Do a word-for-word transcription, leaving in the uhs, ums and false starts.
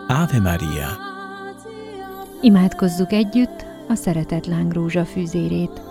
Ave Maria. Imádkozzuk együtt a szeretet lángrózsa fűzérét.